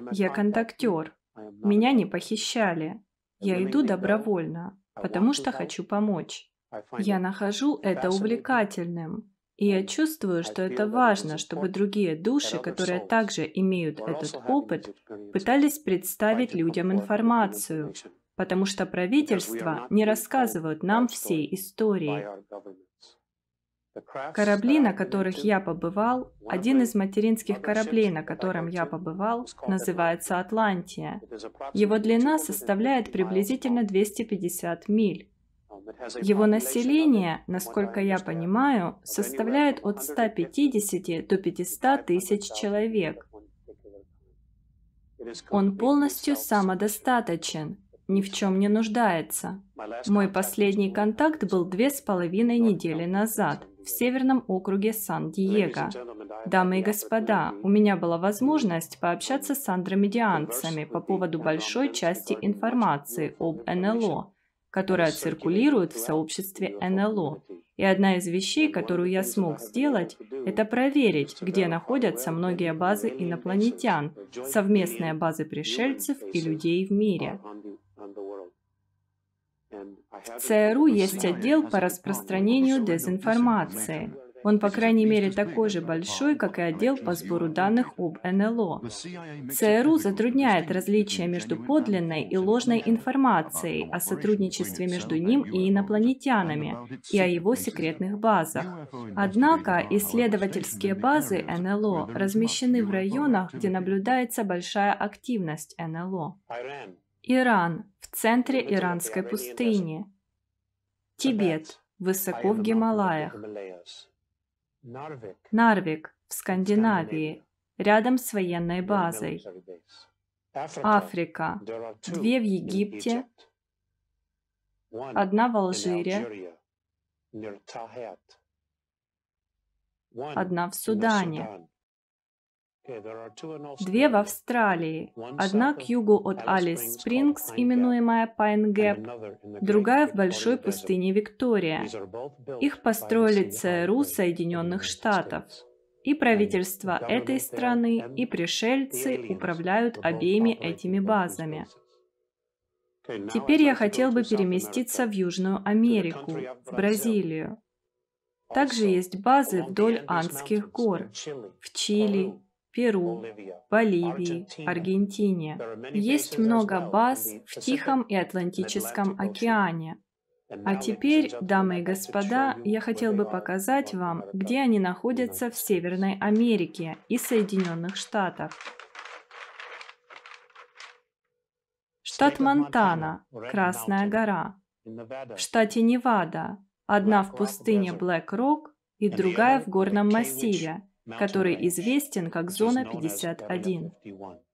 Я контактер. Меня не похищали. Я иду добровольно, потому что хочу помочь. Я нахожу это увлекательным. И я чувствую, что это важно, чтобы другие души, которые также имеют этот опыт, пытались представить людям информацию, потому что правительства не рассказывают нам всей истории. Корабли, на которых я побывал, один из материнских кораблей, на котором я побывал, называется «Атлантия». Его длина составляет приблизительно 250 миль. Его население, насколько я понимаю, составляет от 150 до 500 тысяч человек. Он полностью самодостаточен, ни в чем не нуждается. Мой последний контакт был 2,5 недели назад в северном округе Сан-Диего. Дамы и господа, у меня была возможность пообщаться с андромедианцами по поводу большой части информации об НЛО, которая циркулирует в сообществе НЛО. И одна из вещей, которую я смог сделать, это проверить, где находятся многие базы инопланетян, совместные базы пришельцев и людей в мире. В ЦРУ есть отдел по распространению дезинформации. Он, по крайней мере, такой же большой, как и отдел по сбору данных об НЛО. ЦРУ затрудняет различие между подлинной и ложной информацией о сотрудничестве между ним и инопланетянами и о его секретных базах. Однако исследовательские базы НЛО размещены в районах, где наблюдается большая активность НЛО. Иран в центре иранской пустыни. Тибет высоко в Гималаях. Нарвик в Скандинавии, рядом с военной базой. Африка. 2 в Египте, 1 в Алжире, 1 в Судане. 2 в Австралии, 1 к югу от Алис Спрингс, именуемая Пайн Гэп, другая в большой пустыне Виктория. Их построили ЦРУ Соединенных Штатов. И правительство этой страны, и пришельцы управляют обеими этими базами. Теперь я хотел бы переместиться в Южную Америку, в Бразилию. Также есть базы вдоль Андских гор, в Чили, Перу, Боливии, Аргентине. Есть много баз в Тихом и Атлантическом океане. А теперь, дамы и господа, я хотел бы показать вам, где они находятся в Северной Америке и Соединенных Штатах. Штат Монтана, Красная гора. В штате Невада, 1 в пустыне Блэк-Рок и другая в горном массиве, который известен как Зона 51.